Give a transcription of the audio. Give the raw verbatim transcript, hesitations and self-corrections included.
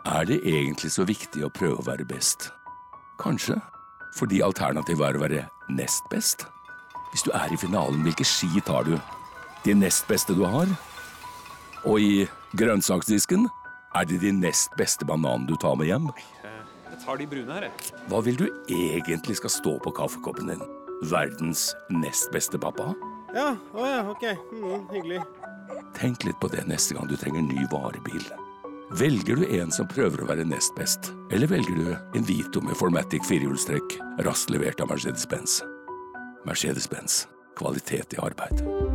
Er det egentlig så viktig å prøve å være best? Kanskje, fordi alternativet er å være nest best. Hvis du er i finalen, hvilke ski tar du? De nest beste du har? Og i grønnsaksdisken, er det de nest beste bananen du tar med hjem? Jeg tar de brune her, jeg. Hva vil du egentlig skal stå på kaffekoppen din? Verdens nest beste pappa? Ja, å ja, ok. Mm, hyggelig. Tenk litt på det neste gang du trenger ny varebil. Velger du en som prøver å være nest best, eller velger du en Vito med Formatic firehjulstrekk, raskt levert av Mercedes-Benz? Mercedes-Benz. Kvalitet i arbeid.